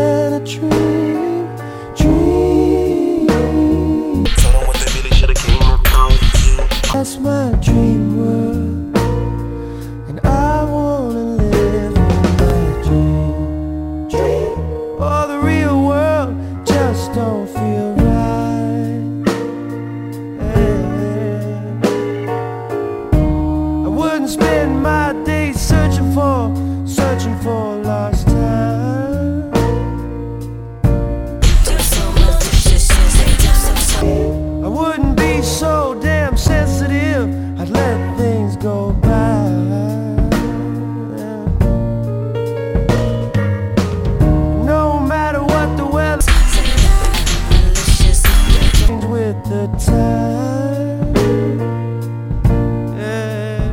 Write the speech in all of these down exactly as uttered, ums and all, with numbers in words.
than a dream, dream. Told them what they really should've came up out you. That's my dream world, and I wanna live in that dream, dream. Oh, the real world just don't feel right. Yeah. I wouldn't spend my days searching for, searching for lost time. I wouldn't be so damn sensitive, I'd let things go by. No matter what the weather, change with the time. Yeah.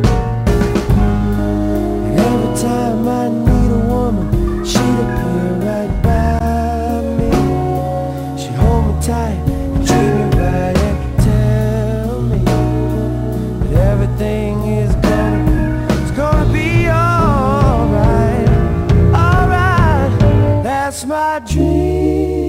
And every time I need a woman, she'd appear right by me. She'd hold me tight, treat me right, and tell me that everything is gonna be, it's gonna be alright, alright. That's my dream.